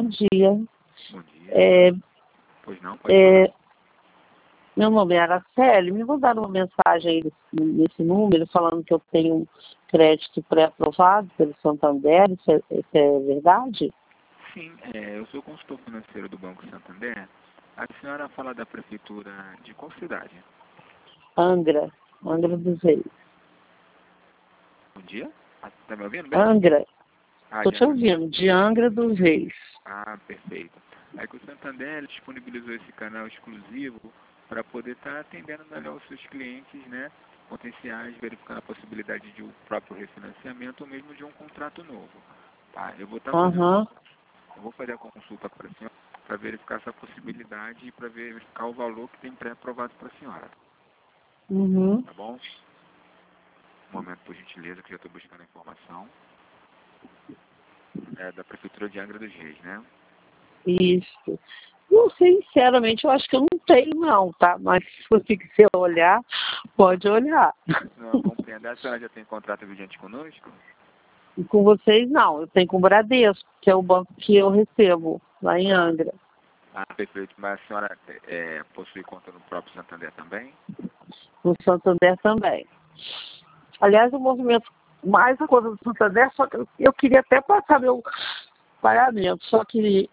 bom dia. Bom dia. É, Pois não, pode falar. Meu nome é Araceli. Me mandaram uma mensagem aí nesse número falando que eu tenho um crédito pré-aprovado pelo Santander. Isso é verdade? Sim, eu sou consultor financeiro do Banco Santander. A senhora fala da prefeitura de qual cidade? Angra dos Reis. Bom dia? Está me ouvindo bem? Angra. Estou De te Angra. ouvindo, de Angra dos Reis. Perfeito. É que o Santander ele disponibilizou esse canal exclusivo para poder estar atendendo melhor os seus clientes, né, potenciais, verificando a possibilidade de um próprio refinanciamento ou mesmo de um contrato novo. Tá? Eu vou estar Aham. eu vou fazer a consulta para a senhora para verificar essa possibilidade e para verificar o valor que tem pré-aprovado para a senhora. Uhum. Tá bom? Um momento, por gentileza, que já estou buscando a informação. É da Prefeitura de Angra dos Reis, né? Isso. Não, sinceramente, eu acho que eu não tenho, não, tá? Mas se você quiser olhar, pode olhar. Não compreendo. A senhora já tem contrato vigente conosco? E com vocês, não. Eu tenho com o Bradesco, que é o banco que eu recebo lá em Angra. Perfeito. Mas a senhora possui conta no próprio Santander também? No Santander também. Aliás, o movimento mais a coisa do Santander, só que eu queria até passar meu pagamento, só que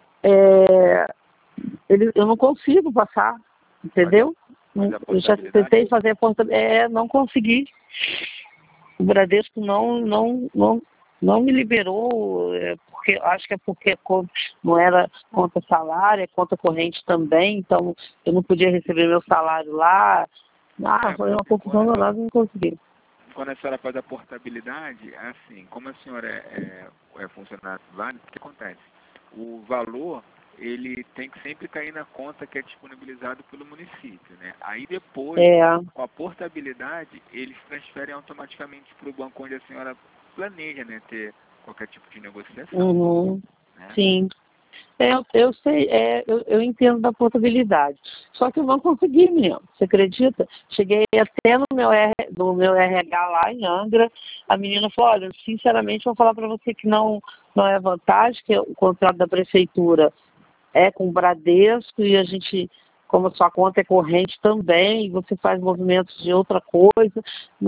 eu não consigo passar, entendeu? Mas a Eu já portabilidade... tentei fazer a porta, não consegui. O Bradesco não me liberou, porque acho que é porque não era conta salário, é conta corrente também, então eu não podia receber meu salário lá. Foi uma confusão danada, não consegui. Quando a senhora faz a portabilidade, assim, como a senhora é funcionário privado, o que acontece? O valor, ele tem que sempre cair na conta que é disponibilizado pelo município, né? Aí depois, com a portabilidade, eles transferem automaticamente para o banco onde a senhora planeja, né, ter qualquer tipo de negociação. Uhum. Né? Sim. Eu sei, eu entendo da portabilidade. Só que eu não consegui mesmo, você acredita? Cheguei até no meu RH lá em Angra, a menina falou, olha, sinceramente vou falar para você que não é vantagem, que o contrato da prefeitura é com o Bradesco e a gente, como a sua conta é corrente também, você faz movimentos de outra coisa,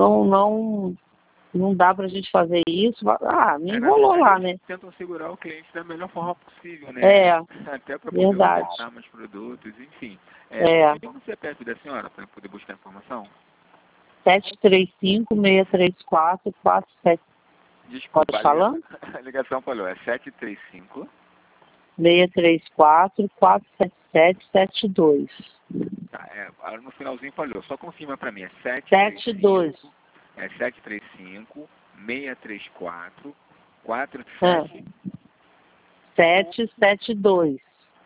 não dá pra gente fazer isso. Me enrolou lá, né? Tentam segurar o cliente da melhor forma possível, né? Até para poder verdade. ofertar mais produtos, enfim. Tem o CPF da senhora para poder buscar informação? 735-634-47. Desculpa, Pode falar? A ligação falou, é 735... 634-477-72. Tá, no finalzinho falhou, só confirma para mim, é 72. É 735-634-47... 772.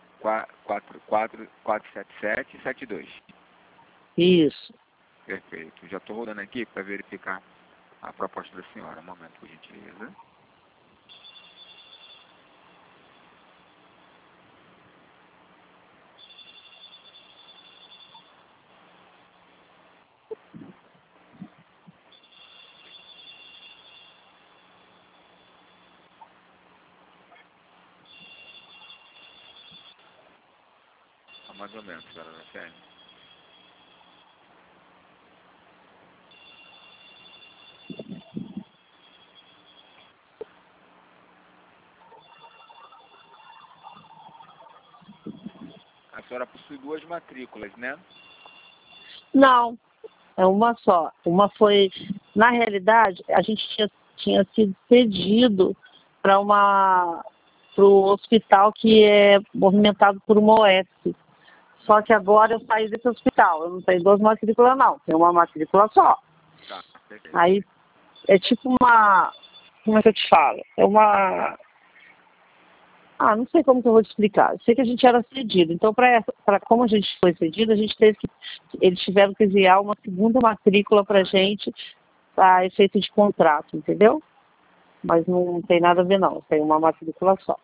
477-72. Isso. Perfeito. Já estou rodando aqui para verificar a proposta da senhora. Um momento, por gentileza. Mais ou menos, senhora Araceli. A senhora possui duas matrículas, né? Não, é uma só. Uma foi, na realidade, a gente tinha sido cedido para o hospital que é movimentado por uma OS. Só que agora eu saí desse hospital. Eu não tenho duas matrículas, não. Tenho uma matrícula só. Tá, perfeito. Aí é tipo uma... Como é que eu te falo? É uma... não sei como que eu vou te explicar. Eu sei que a gente era cedido. Então, como a gente foi cedido, eles tiveram que enviar uma segunda matrícula para a gente a efeito de contrato, entendeu? Mas não tem nada a ver, não. Tem uma matrícula só.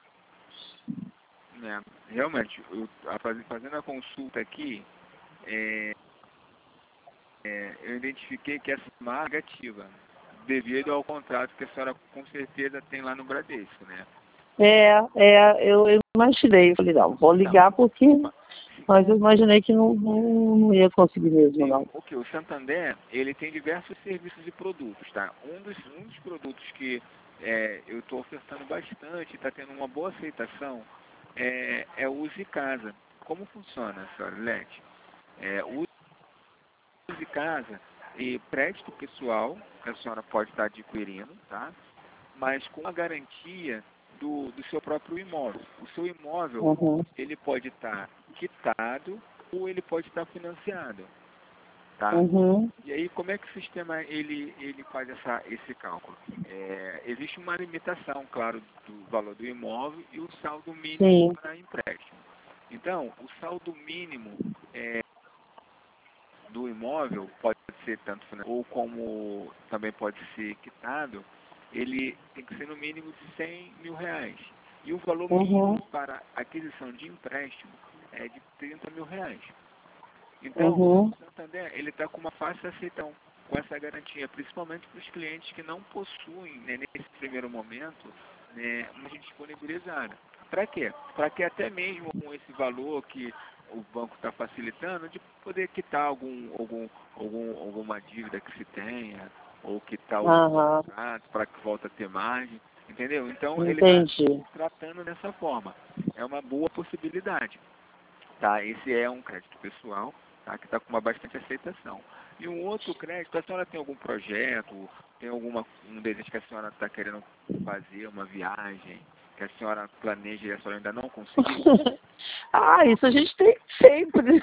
Realmente, fazendo a consulta aqui, eu identifiquei que essa marca é negativa, devido ao contrato que a senhora com certeza tem lá no Bradesco, né? Eu imaginei, eu falei, não, vou ligar porque... Mas eu imaginei que não ia conseguir mesmo, não. Ok, o Santander, ele tem diversos serviços e produtos, tá? Um dos produtos que eu estou ofertando bastante, está tendo uma boa aceitação, é o Use Casa. Como funciona, senhora Lete? O Use Casa e crédito pessoal, que a senhora pode estar adquirindo, tá? Mas com a garantia do seu próprio imóvel. O seu imóvel, ele pode estar quitado ou ele pode estar financiado, tá? E aí, como é que o sistema ele faz esse cálculo? Existe uma limitação, claro, do valor do imóvel e o saldo mínimo para empréstimo. Então, o saldo mínimo do imóvel pode ser tanto financiado ou como também pode ser quitado, ele tem que ser no mínimo de R$ 100.000. E o valor mínimo para aquisição de empréstimo é de R$ 30.000. Então, o Santander ele está com uma fácil aceitação com essa garantia, principalmente para os clientes que não possuem, né, nesse primeiro momento, né, uma disponibilizada. Para quê? Para que até mesmo com esse valor que o banco está facilitando, de poder quitar alguma dívida que se tenha, ou quitar o contrato para que volte a ter margem, entendeu? Então, ele está tratando dessa forma. É uma boa possibilidade. Tá? Esse é um crédito pessoal, tá? Que está com uma bastante aceitação. E um outro crédito, a senhora tem algum projeto, tem um desejo que a senhora está querendo fazer, uma viagem, que a senhora planeja e a senhora ainda não conseguiu? Isso a gente tem sempre.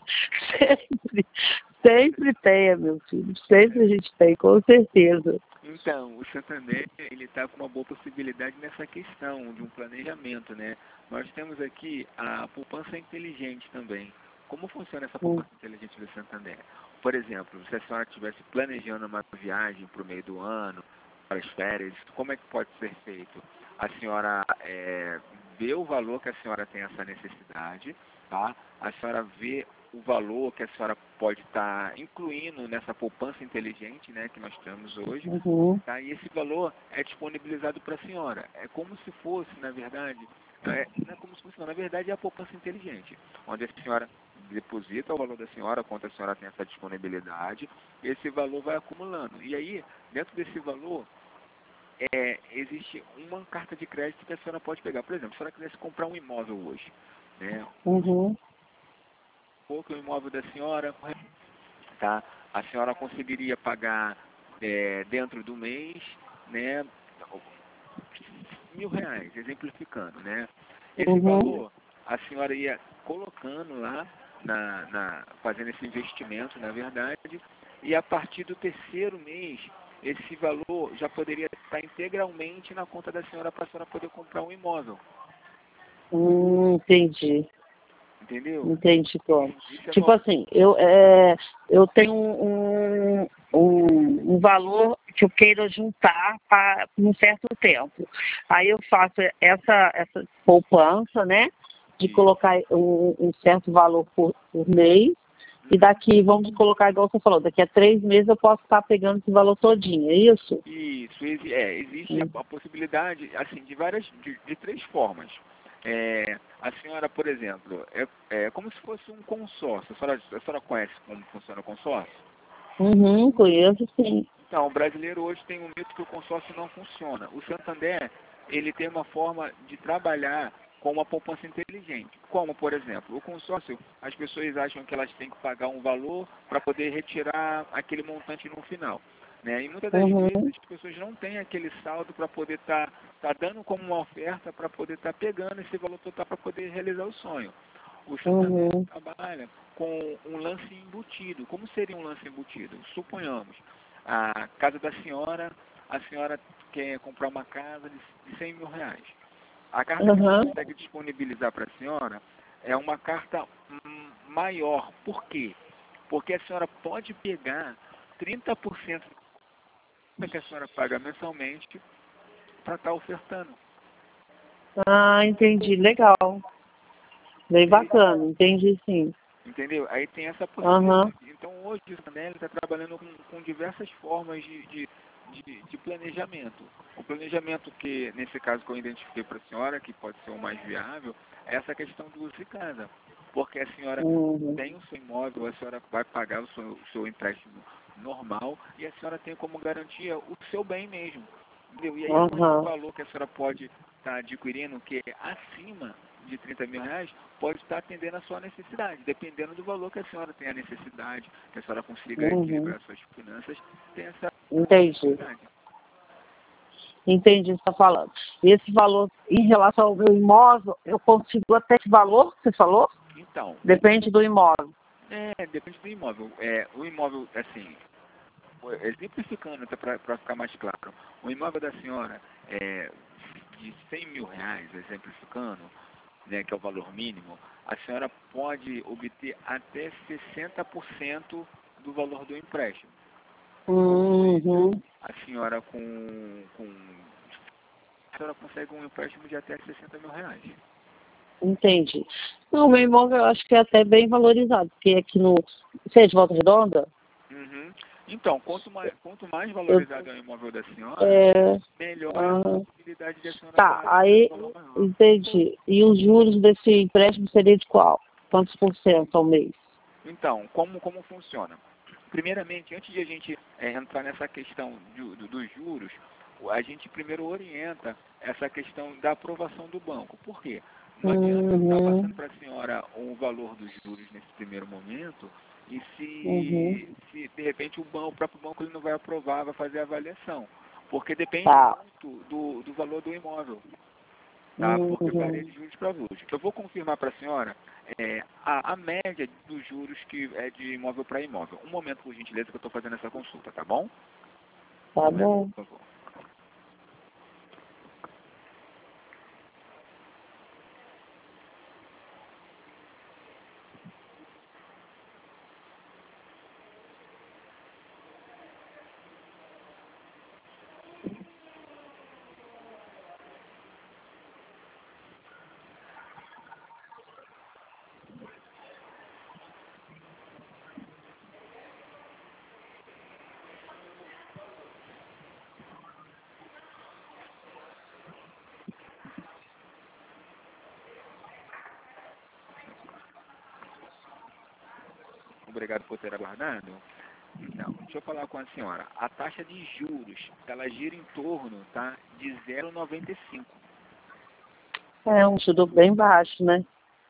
Sempre tem, meu filho. Sempre a gente tem, com certeza. Então, o Santander, ele está com uma boa possibilidade nessa questão de um planejamento, né? Nós temos aqui a poupança inteligente também. Como funciona essa poupança inteligente do Santander? Por exemplo, se a senhora estivesse planejando uma viagem para o meio do ano, para as férias, como é que pode ser feito? A senhora vê o valor que a senhora tem essa necessidade, tá? A senhora vê o valor que a senhora pode estar incluindo nessa poupança inteligente, né, que nós temos hoje, tá? E esse valor é disponibilizado para a senhora. É como se fosse, na verdade, não é como se fosse, não, na verdade é a poupança inteligente, onde a senhora deposita o valor da senhora, quanto a senhora tem essa disponibilidade, e esse valor vai acumulando. E aí, dentro desse valor, existe uma carta de crédito que a senhora pode pegar. Por exemplo, se a senhora quisesse comprar um imóvel hoje, né, que o imóvel da senhora, tá? A senhora conseguiria pagar dentro do mês, né, R$ 1.000, exemplificando, né? Esse valor a senhora ia colocando lá, fazendo esse investimento, na verdade, e a partir do terceiro mês, esse valor já poderia estar integralmente na conta da senhora para a senhora poder comprar um imóvel. Entendi. Entendeu? Entendi, Tom. Tipo assim, eu tenho um valor que eu queira juntar para um certo tempo. Aí eu faço essa poupança, né? De colocar um certo valor por mês. E daqui, vamos colocar igual você falou, daqui a 3 meses eu posso estar pegando esse valor todinho, é isso? Isso, existe a possibilidade, assim, de 3 formas. A senhora, por exemplo, é como se fosse um consórcio. A senhora conhece como funciona o consórcio? Conheço sim. Então, o brasileiro hoje tem um mito que o consórcio não funciona. O Santander, ele tem uma forma de trabalhar com uma poupança inteligente. Como, por exemplo, o consórcio, as pessoas acham que elas têm que pagar um valor para poder retirar aquele montante no final, né? E muitas das vezes as pessoas não têm aquele saldo para poder estar dando como uma oferta para poder estar pegando esse valor total para poder realizar o sonho. O Santander trabalha com um lance embutido. Como seria um lance embutido? Suponhamos, a casa da senhora, a senhora quer comprar uma casa de R$ 100.000. A carta que a gente consegue disponibilizar para a senhora é uma carta maior. Por quê? Porque a senhora pode pegar 30% que a senhora paga mensalmente para estar ofertando. Entendi. Legal. Bem bacana, entendi sim. Entendeu? Aí tem essa possibilidade. Então hoje o Santander está trabalhando com diversas formas de de planejamento. O planejamento que, nesse caso que eu identifiquei para a senhora, que pode ser o mais viável, é essa questão do uso de casa. Porque a senhora tem o seu imóvel, a senhora vai pagar o seu empréstimo normal e a senhora tem como garantia o seu bem mesmo. Entendeu? E aí o valor que a senhora pode estar adquirindo, que é acima de 30 mil reais, pode estar atendendo a sua necessidade, dependendo do valor que a senhora tem a necessidade, que a senhora consiga equilibrar suas finanças, tem essa necessidade. Entendi o que você está falando. Esse valor, em relação ao meu imóvel, eu consigo até esse valor que você falou? Então. Depende do imóvel. Depende do imóvel. O imóvel, assim, exemplificando, para ficar mais claro, o imóvel da senhora é de 100 mil reais, exemplificando, né, que é o valor mínimo, a senhora pode obter até 60% do valor do empréstimo. A senhora a senhora consegue um empréstimo de até 60 mil reais. Entendi. Não, meu imóvel eu acho que é até bem valorizado, porque aqui no... Você é de Volta Redonda? Então, quanto mais valorizado é o imóvel da senhora, melhor é a possibilidade de a senhora... Tá, aí, entendi. E os juros desse empréstimo seria de qual? Quantos por cento ao mês? Então, como funciona? Primeiramente, antes de a gente entrar nessa questão dos juros, a gente primeiro orienta essa questão da aprovação do banco. Por quê? Não adianta estar passando para a senhora o valor dos juros nesse primeiro momento e se de repente o próprio banco ele não vai aprovar, vai fazer a avaliação. Porque depende muito do valor do imóvel. Tá? Porque varia de juros para juros. Eu vou confirmar para a senhora a média dos juros que é de imóvel para imóvel. Um momento, por gentileza, que eu estou fazendo essa consulta, tá bom? Tá bom. Por favor. Obrigado por ter aguardado. Então, deixa eu falar com a senhora. A taxa de juros, ela gira em torno, tá, de 0,95. É um juro bem baixo, né?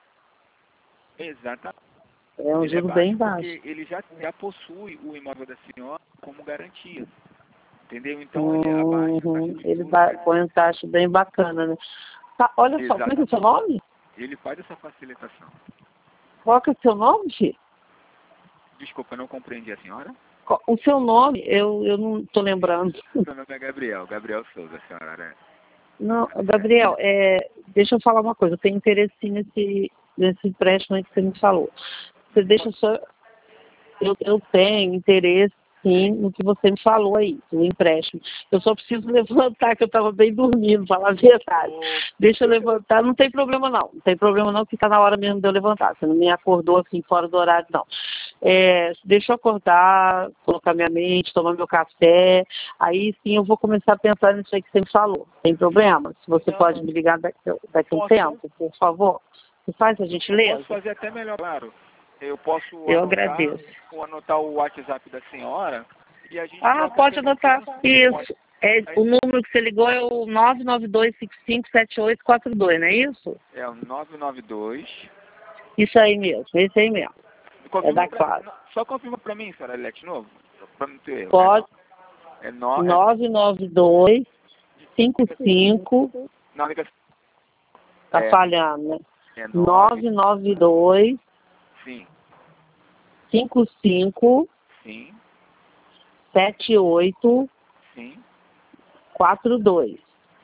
Exatamente. É um juro bem baixo. Porque ele já possui o imóvel da senhora como garantia. Entendeu? Então, ele abaixa a taxa de juros. Ele põe uma taxa bem bacana, né? Tá, olha só, como é que é o seu nome? Ele faz essa facilitação. Qual que é o seu nome, filho? Desculpa, eu não compreendi a senhora. O seu nome, eu não estou lembrando. Meu nome é Gabriel Souza, senhora, né? Não, Gabriel, deixa eu falar uma coisa. Eu tenho interesse sim nesse empréstimo aí que você me falou. Você deixa só... Eu tenho interesse sim no que você me falou aí, no empréstimo. Eu só preciso levantar, que eu estava bem dormindo, falar a verdade. Deixa eu levantar, não tem problema não. Não tem problema não, que está na hora mesmo de eu levantar. Você não me acordou assim fora do horário, não. Deixa eu acordar, colocar minha mente, tomar meu café. Aí sim eu vou começar a pensar nisso aí que você me falou. Tem problema? Se você pode me ligar daqui a um tempo, por favor. Você faz a gentileza? Posso fazer até melhor, claro. Eu posso anotar o WhatsApp da senhora e a gente... pode anotar. Isso. O número que você ligou é o 992557842, não é isso? É o 992. Isso aí mesmo, esse aí mesmo. É da casa. Só confirma para mim, senhora Elete, de novo, para não ter erro. Pode. É 992 55... Não, liga... Tá falhando, né? É 992... Sim. 55... Sim. 78... Sim. 42.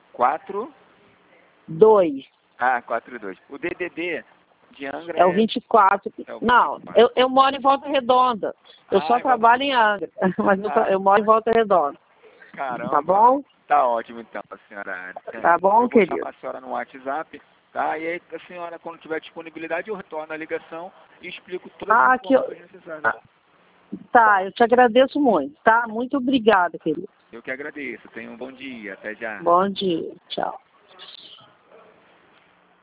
2. 42. O DDD de Angra é o 24. Não, eu moro em Volta Redonda. Eu só trabalho em Angra, mas eu moro em Volta Redonda. Caramba. Tá bom? Tá ótimo então, senhora. Tá bom, querido? Eu vou chamar a senhora no WhatsApp, tá? E aí a senhora, quando tiver disponibilidade, eu retorno a ligação e explico todas as informações necessárias. Tá, eu te agradeço muito, tá? Muito obrigada, querido. Eu que agradeço. Tenha um bom dia. Até já. Bom dia. Tchau.